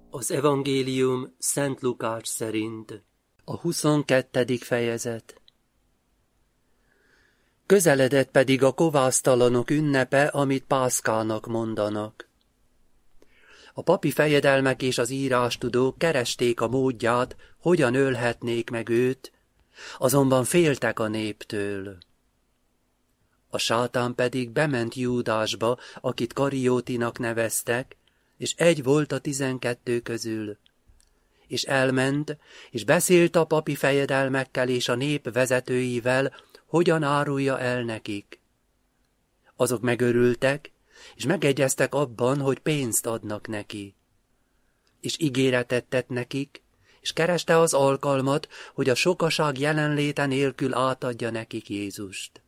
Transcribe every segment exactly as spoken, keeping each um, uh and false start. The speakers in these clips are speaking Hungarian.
Az evangélium Szent Lukács szerint. A huszonkettedik fejezet. Közeledett pedig a kovásztalanok ünnepe, amit Pászkának mondanak. A papi fejedelmek és az írástudók keresték a módját, hogyan ölhetnék meg őt, azonban féltek a néptől. A sátán pedig bement Júdásba, akit Kariótinak neveztek, és egy volt a tizenkettő közül. És elment, és beszélt a papi fejedelmekkel és a nép vezetőivel, hogyan árulja el nekik. Azok megörültek, és megegyeztek abban, hogy pénzt adnak neki. És ígéretet tett nekik, és kereste az alkalmat, hogy a sokaság jelenléte nélkül átadja nekik Jézust.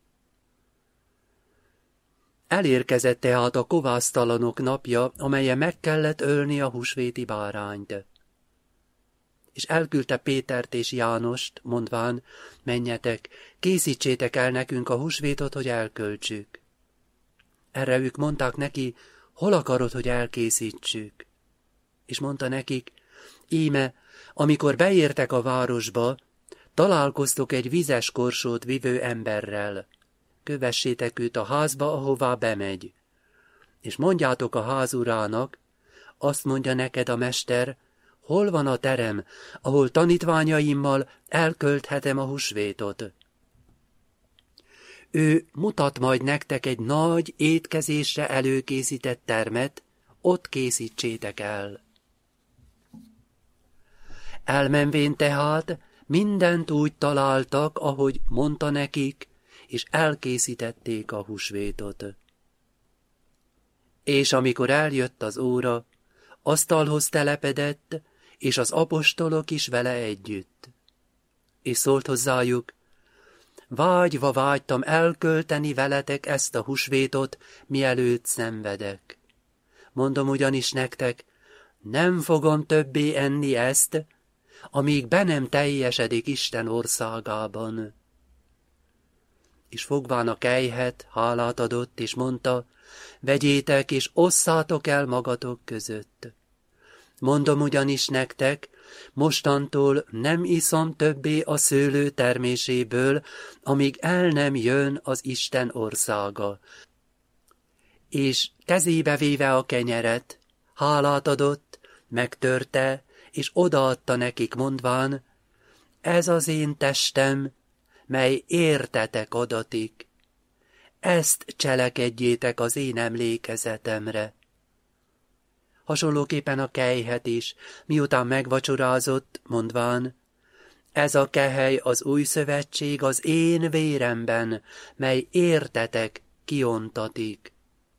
Elérkezett tehát a kovásztalanok napja, amelyen meg kellett ölni a húsvéti bárányt. És elküldte Pétert és Jánost, mondván, menjetek, készítsétek el nekünk a húsvétot, hogy elköltsük. Erre ők mondták neki, hol akarod, hogy elkészítsük? És mondta nekik, íme, amikor beértek a városba, találkoztok egy vizes korsót vivő emberrel. Kövessétek őt a házba, ahová bemegy. És mondjátok a ház urának, azt mondja neked a mester, hol van a terem, ahol tanítványaimmal elkölthetem a húsvétot. Ő mutat majd nektek egy nagy étkezésre előkészített termet, ott készítsétek el. Elmenvén tehát mindent úgy találtak, ahogy mondta nekik, és elkészítették a húsvétot. És amikor eljött az óra, asztalhoz telepedett, és az apostolok is vele együtt. És szólt hozzájuk, vágyva vágytam elkölteni veletek ezt a húsvétot, mielőtt szenvedek. Mondom ugyanis nektek, nem fogom többé enni ezt, amíg be nem teljesedik Isten országában. És fogván a kelyhet, hálát adott, és mondta, vegyétek, és osszátok el magatok között. Mondom ugyanis nektek, mostantól nem iszom többé a szőlő terméséből, amíg el nem jön az Isten országa. És kezébe véve a kenyeret, hálát adott, megtörte, és odaadta nekik, mondván, ez az én testem, mely értetek adatik. Ezt cselekedjétek az én emlékezetemre. Hasonlóképpen a kelyhet is, miután megvacsorázott, mondván, ez a kehely az új szövetség az én véremben, mely értetek kiontatik.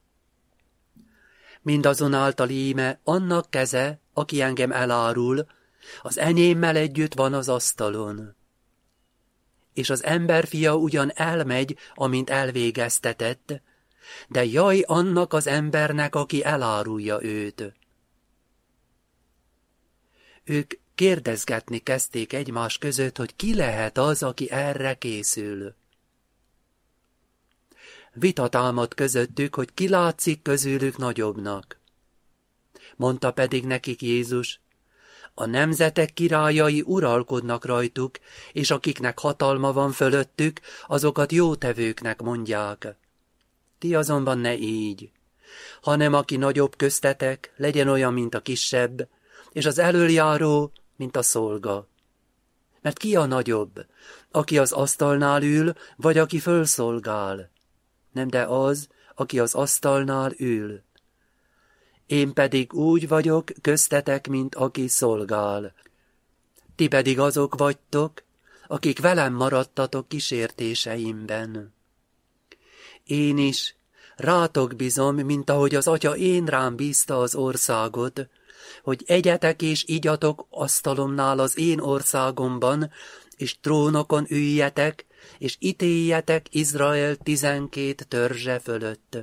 Mindazonáltal íme annak keze, aki engem elárul, az enyémmel együtt van az asztalon. És az emberfia ugyan elmegy, amint elvégeztetett, de jaj annak az embernek, aki elárulja őt. Ők kérdezgetni kezdték egymás között, hogy ki lehet az, aki erre készül. Vita támadt közöttük, hogy ki látszik közülük nagyobbnak. Mondta pedig nekik Jézus, a nemzetek királyai uralkodnak rajtuk, és akiknek hatalma van fölöttük, azokat jótevőknek mondják. Ti azonban ne így, hanem aki nagyobb köztetek, legyen olyan, mint a kisebb, és az elöljáró, mint a szolga. Mert ki a nagyobb, aki az asztalnál ül, vagy aki fölszolgál? Nem, de az, aki az asztalnál ül. Én pedig úgy vagyok köztetek, mint aki szolgál. Ti pedig azok vagytok, akik velem maradtatok kísértéseimben. Én is rátok bízom, mint ahogy az Atya én rám bízta az országot, hogy egyetek és igyatok asztalomnál az én országomban, és trónokon üljetek, és ítéljetek Izrael tizenkét törzse fölött.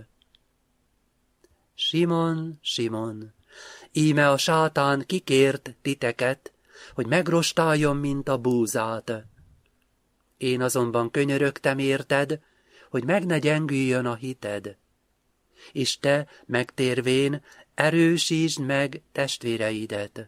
Simon, Simon, íme a sátán kikért titeket, hogy megrostáljon, mint a búzát. Én azonban könyörögtem érted, hogy meg ne gyengüljön a hited. és te, megtérvén, erősítsd meg testvéreidet.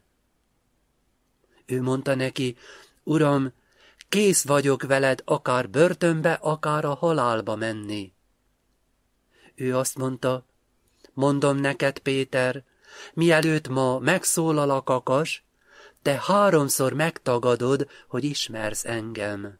Ő mondta neki, Uram, kész vagyok veled akár börtönbe, akár a halálba menni. Ő azt mondta, mondom neked, Péter, mielőtt ma megszólal a kakas, te háromszor megtagadod, hogy ismersz engem.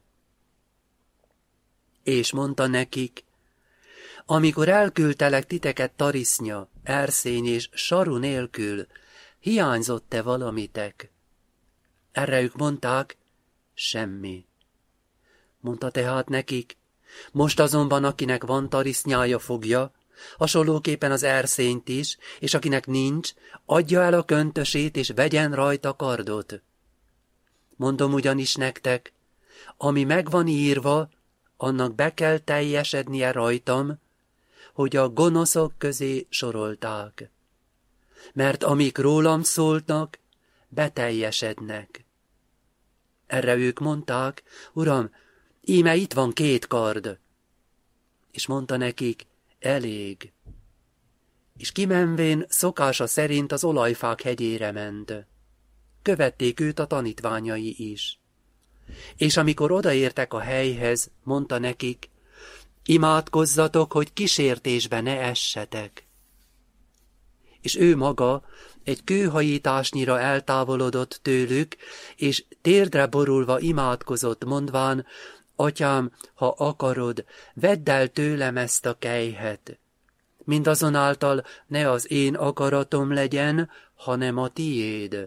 És mondta nekik, amikor elküldtelek titeket Tarisznya, Erszény és Saru nélkül, hiányzott-e valamitek? Erre ők mondták, semmi. Mondta tehát nekik, most azonban akinek van tarisznyája fogja, hasonlóképpen az erszényt is, és akinek nincs, adja el a köntösét, és vegyen rajta kardot. Mondom ugyanis nektek, ami meg van írva, annak be kell teljesednie rajtam, hogy a gonoszok közé sorolták. Mert amik rólam szóltak, beteljesednek. Erre ők mondták, Uram, íme itt van két kard. És mondta nekik, elég. És kimenvén szokása szerint az olajfák hegyére ment. Követték őt a tanítványai is. És amikor odaértek a helyhez, mondta nekik, imádkozzatok, hogy kísértésbe ne essetek. És ő maga egy kőhajításnyira eltávolodott tőlük, és térdre borulva imádkozott, mondván, Atyám, ha akarod, vedd el tőlem ezt a kelyhet. Mindazonáltal ne az én akaratom legyen, hanem a tiéd.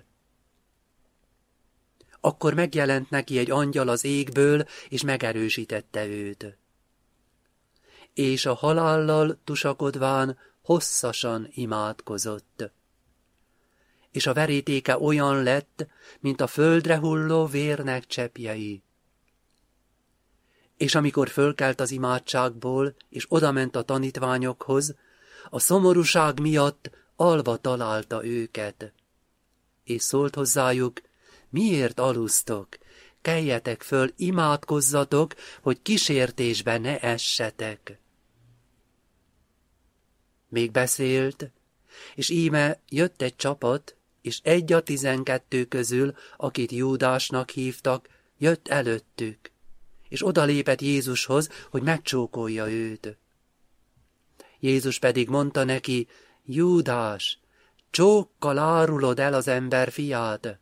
Akkor megjelent neki egy angyal az égből, és megerősítette őt. És a halállal tusakodván hosszasan imádkozott. És a verítéke olyan lett, mint a földre hulló vérnek cseppjei. És amikor fölkelt az imádságból, és odament a tanítványokhoz, a szomorúság miatt alva találta őket. És szólt hozzájuk, miért alusztok? Keljetek föl, imádkozzatok, hogy kísértésbe ne essetek. Még beszélt, és íme jött egy csapat, és egy a tizenkettő közül, akit Júdásnak hívtak, jött előttük, és odalépett Jézushoz, hogy megcsókolja őt. Jézus pedig mondta neki, Júdás, csókkal árulod el az ember fiát.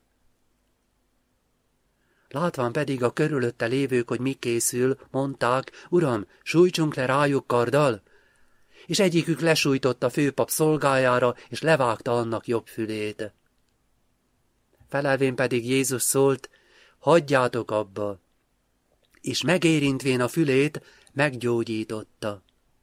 Látván pedig a körülötte lévők, hogy mi készül, mondták, Uram, sújtsunk le rájuk karddal. És egyikük lesújtott a főpap szolgájára, és levágta annak jobb fülét. Felelvén pedig Jézus szólt, hagyjátok abba, és megérintvén a fülét, meggyógyította.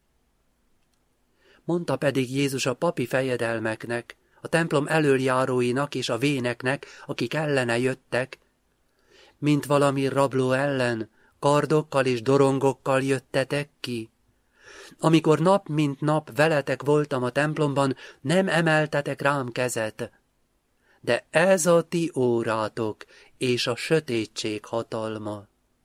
Mondta pedig Jézus a papi fejedelmeknek, a templom elöljáróinak és a véneknek, akik ellene jöttek, mint valami rabló ellen, kardokkal és dorongokkal jöttetek ki. Amikor nap mint nap veletek voltam a templomban, nem emeltetek rám kezet. De ez a ti órátok és a sötétség hatalma.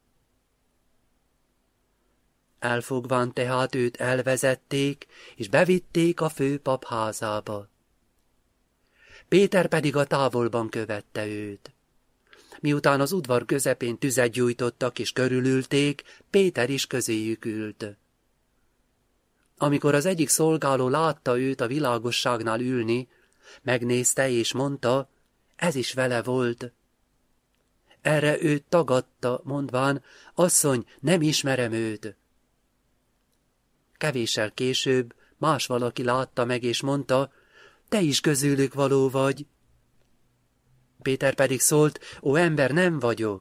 Elfogván tehát őt elvezették, és bevitték a főpap házába. Péter pedig a távolban követte őt. Miután az udvar közepén tüzet gyújtottak és körülülték, Péter is közéjük ült. Amikor az egyik szolgáló látta őt a világosságnál ülni, megnézte és mondta, ez is vele volt. Erre őt tagadta, mondván, asszony, nem ismerem őt. Kevéssel később más valaki látta meg és mondta, te is közülük való vagy. Péter pedig szólt, ó ember, nem vagyok.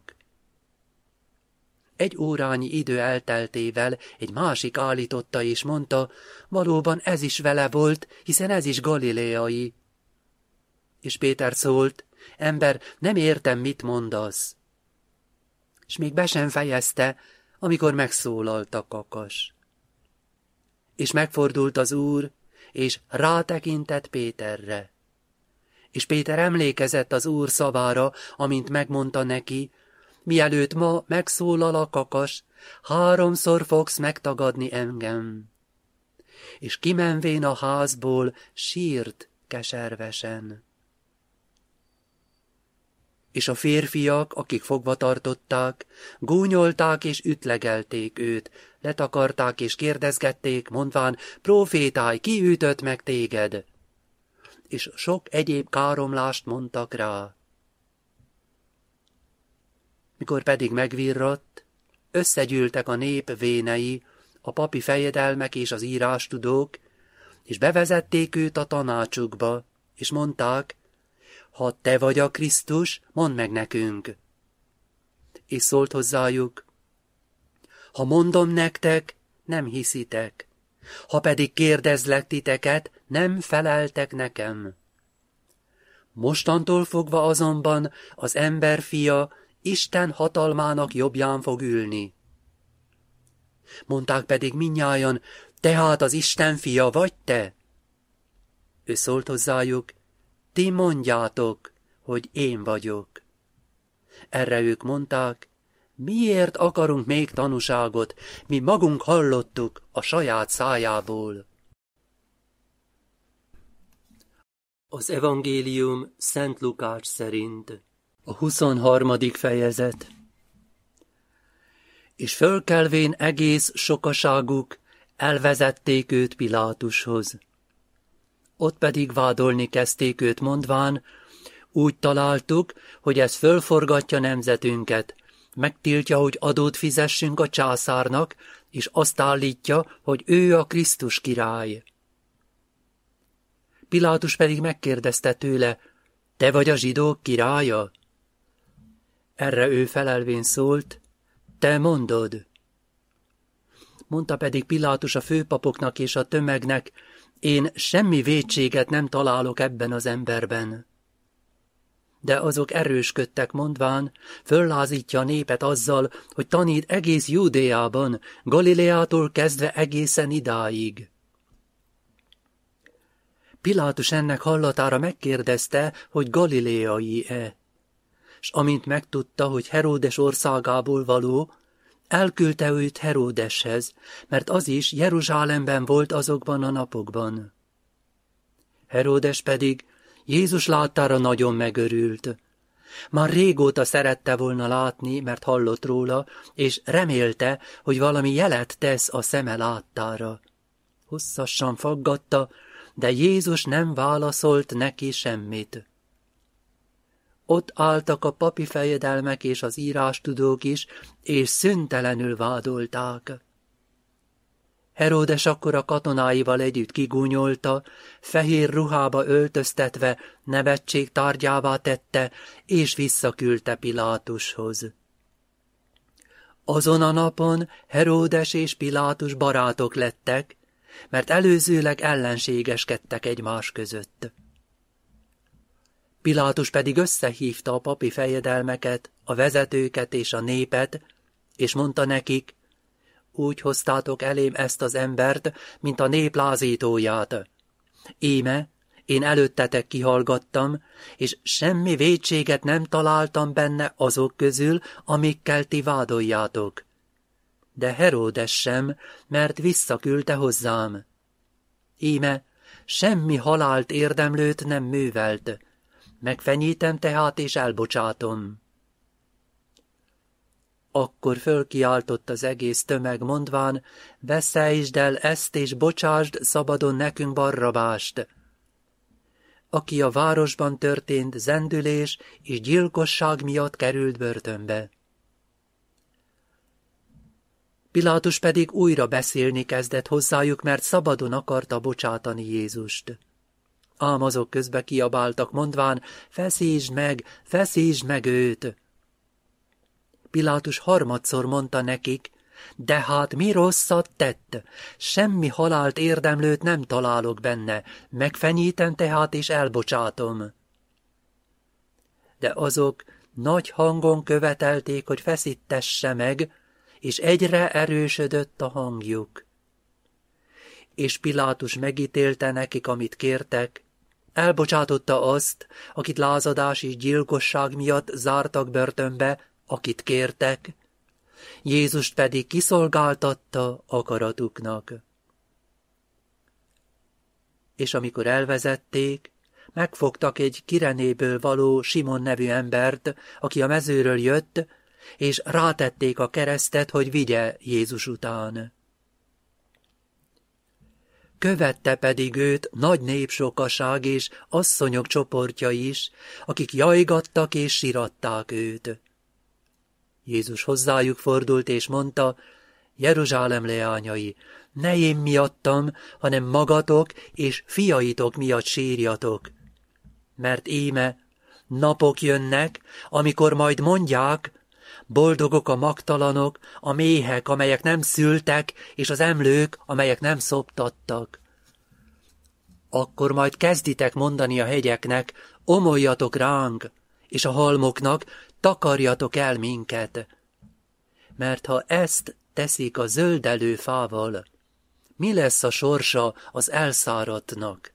Egy órányi idő elteltével egy másik állította és mondta, valóban ez is vele volt, hiszen ez is galileai. És Péter szólt, ember, nem értem, mit mondasz. És még be sem fejezte, amikor megszólalt a kakas. És megfordult az Úr, és rátekintett Péterre. És Péter emlékezett az Úr szavára, amint megmondta neki, mielőtt ma megszólal a kakas, háromszor fogsz megtagadni engem. és kimenvén a házból sírt keservesen. És a férfiak, akik fogva tartották, gúnyolták és ütlegelték őt, letakarták és kérdezgették, mondván, prófétálj, ki ütött meg téged? És sok egyéb káromlást mondtak rá. Mikor pedig megvirratt, összegyűltek a nép vénei, a papi fejedelmek és az írástudók, és bevezették őt a tanácsukba, és mondták, ha te vagy a Krisztus, mondd meg nekünk. És szólt hozzájuk, ha mondom nektek, nem hiszitek, ha pedig kérdezlek titeket, nem feleltek nekem. Mostantól fogva azonban az ember fia Isten hatalmának jobbján fog ülni. Mondták pedig mindnyájan, tehát az Isten fia vagy te? Ő szólt hozzájuk, ti mondjátok, hogy én vagyok. Erre ők mondták, miért akarunk még tanúságot, mi magunk hallottuk a saját szájából. Az evangélium Szent Lukács szerint. A huszonharmadik fejezet. És fölkelvén egész sokaságuk, elvezették őt Pilátushoz. Ott pedig vádolni kezdték őt, mondván, úgy találtuk, hogy ez fölforgatja nemzetünket, megtiltja, hogy adót fizessünk a császárnak, és azt állítja, hogy ő a Krisztus király. Pilátus pedig megkérdezte tőle, te vagy a zsidók királya? Erre ő felelvén szólt, te mondod. Mondta pedig Pilátus a főpapoknak és a tömegnek, én semmi vétséget nem találok ebben az emberben. De azok erősködtek, mondván, föllázítja a népet azzal, hogy tanít egész Júdeában, Galileától kezdve egészen idáig. Pilátus ennek hallatára megkérdezte, hogy galileai-e, s amint megtudta, hogy Heródes országából való, elküldte őt Heródeshez, mert az is Jeruzsálemben volt azokban a napokban. Heródes pedig Jézus láttára nagyon megörült. Már régóta szerette volna látni, mert hallott róla, és remélte, hogy valami jelet tesz a szeme láttára. Hosszasan faggatta, de Jézus nem válaszolt neki semmit. Ott álltak a papi fejedelmek és az írástudók is, és szüntelenül vádolták. Heródes akkor a katonáival együtt kigúnyolta, fehér ruhába öltöztetve nevetség tárgyává tette, és visszaküldte Pilátushoz. Azon a napon Heródes és Pilátus barátok lettek, mert előzőleg ellenségeskedtek egymás között. Pilátus pedig összehívta a papi fejedelmeket, a vezetőket és a népet, és mondta nekik, úgy hoztátok elém ezt az embert, mint a nép lázítóját. Íme, én előttetek kihallgattam, és semmi vétséget nem találtam benne azok közül, amikkel ti vádoljátok. De Heródes sem, mert visszaküldte hozzám. Íme, semmi halált érdemlőt nem művelt. Megfenyítem tehát, és elbocsátom. Akkor fölkiáltott az egész tömeg, mondván, veszejtsd el ezt, és bocsásd szabadon nekünk Barrabást, aki a városban történt zendülés és gyilkosság miatt került börtönbe. Pilátus pedig újra beszélni kezdett hozzájuk, mert szabadon akarta bocsátani Jézust. Ám azok közbe kiabáltak, mondván, feszítsd meg, feszítsd meg őt! Pilátus harmadszor mondta nekik, de hát mi rosszat tett? Semmi halált érdemlőt nem találok benne, megfenyítem tehát és elbocsátom. De azok nagy hangon követelték, hogy feszítesse meg, és egyre erősödött a hangjuk. És Pilátus megítélte nekik, amit kértek, elbocsátotta azt, akit lázadás és gyilkosság miatt zártak börtönbe, akit kértek, Jézust pedig kiszolgáltatta akaratuknak. És amikor elvezették, megfogtak egy Kirenéből való Simon nevű embert, aki a mezőről jött, és rátették a keresztet, hogy vigye Jézus után. Követte pedig őt nagy népsokaság és asszonyok csoportja is, akik jajgattak és siratták őt. Jézus hozzájuk fordult és mondta, Jeruzsálem leányai, ne én miattam, hanem magatok és fiaitok miatt sírjatok. Mert íme napok jönnek, amikor majd mondják, boldogok a magtalanok, a méhek, amelyek nem szültek, és az emlők, amelyek nem szoptattak. Akkor majd kezditek mondani a hegyeknek, omoljatok ránk, és a halmoknak, takarjatok el minket. Mert ha ezt teszik a zöldelő fával, mi lesz a sorsa az elszáradtnak?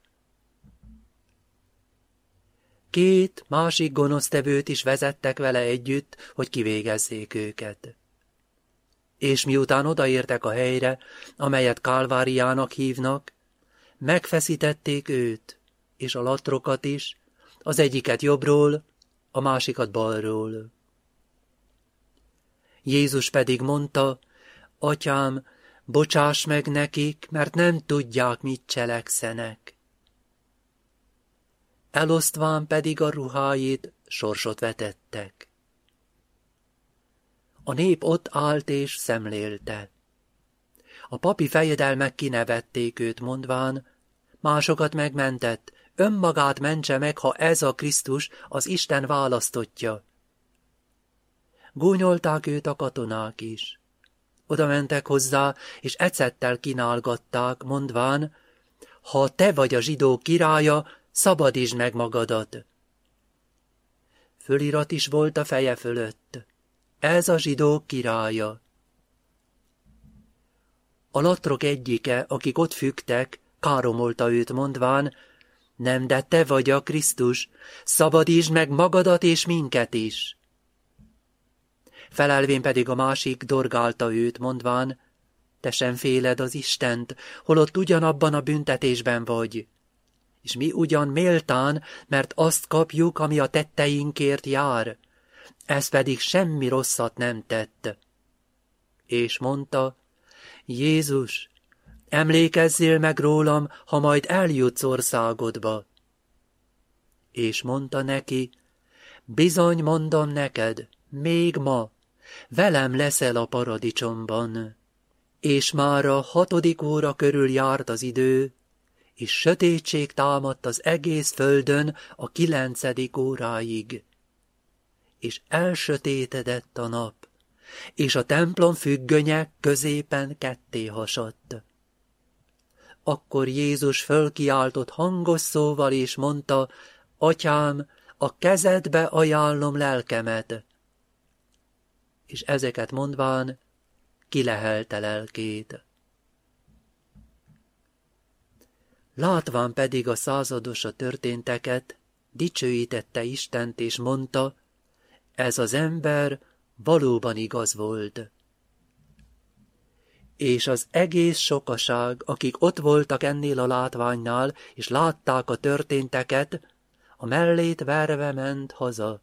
Két másik gonosztevőt is vezettek vele együtt, hogy kivégezzék őket. És miután odaértek a helyre, amelyet Kálváriának hívnak, megfeszítették őt, és a latrokat is, az egyiket jobbról, a másikat balról. Jézus pedig mondta, Atyám, bocsáss meg nekik, mert nem tudják, mit cselekszenek. Elosztván pedig a ruháit sorsot vetettek. A nép ott állt és szemlélte. A papi fejedelmek kinevették őt, mondván, másokat megmentett, önmagát mentse meg, ha ez a Krisztus, az Isten választottja. Gúnyolták őt a katonák is. Oda mentek hozzá, és ecettel kínálgatták, mondván, ha te vagy a zsidók királya, szabadítsd meg magadat. Fölirat is volt a feje fölött. Ez a zsidók királya. A latrok egyike, akik ott függtek, káromolta őt, mondván, nem, de te vagy a Krisztus, szabadítsd meg magadat és minket is. Felelvén pedig a másik dorgálta őt, mondván, te sem féled az Istent, holott ugyanabban a büntetésben vagy. És mi ugyan méltán, mert azt kapjuk, ami a tetteinkért jár, ez pedig semmi rosszat nem tett. És mondta, Jézus, emlékezzél meg rólam, ha majd eljutsz országodba. És mondta neki, bizony mondom neked, még ma, velem leszel a paradicsomban. És már a hatodik óra körül járt az idő, és sötétség támadt az egész földön a kilencedik óráig. És elsötétedett a nap, és a templom függönye középen ketté hasadt. Akkor Jézus fölkiáltott hangos szóval, és mondta, Atyám, a kezedbe ajánlom lelkemet. És ezeket mondván kilehelte lelkét. Látván pedig a százados a történteket, dicsőítette Istent, és mondta, ez az ember valóban igaz volt. És az egész sokaság, akik ott voltak ennél a látványnál, és látták a történteket, a mellét verve ment haza.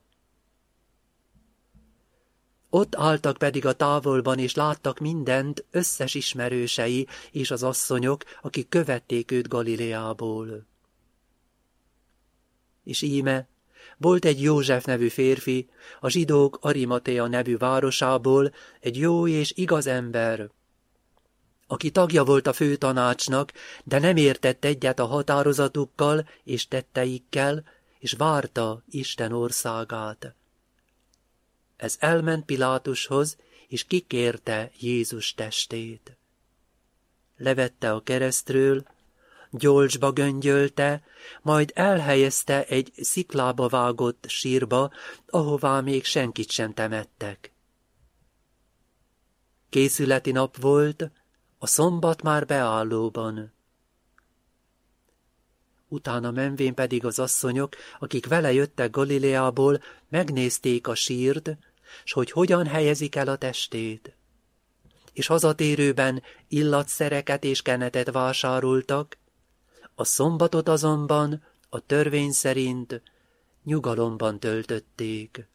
Ott álltak pedig a távolban, és láttak mindent összes ismerősei és az asszonyok, akik követték őt Galileából. És íme, volt egy József nevű férfi, a zsidók Arimatea nevű városából, egy jó és igaz ember, aki tagja volt a főtanácsnak, de nem értett egyet a határozatukkal és tetteikkel, és várta Isten országát. Ez elment Pilátushoz, és kikérte Jézus testét. Levette a keresztről, gyolcsba göngyölte, majd elhelyezte egy sziklába vágott sírba, ahová még senkit sem temettek. Készületi nap volt, a szombat már beállóban. Utána menvén pedig az asszonyok, akik vele jöttek Galileából, megnézték a sírt, s hogy hogyan helyezik el a testét. És hazatérőben illatszereket és kenetet vásároltak, A szombatot azonban a törvény szerint nyugalomban töltötték.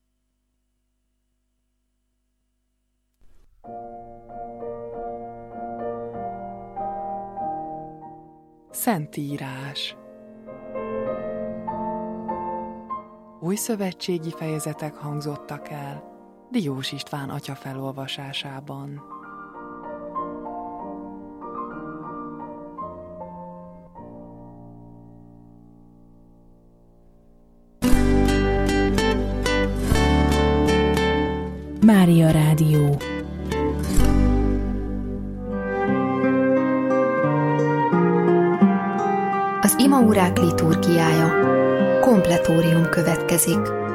Szentírás. Új szövetségi fejezetek hangzottak el Diós István atya felolvasásában. Mária Rádió. Az imaórák liturgiája. Kompletórium következik.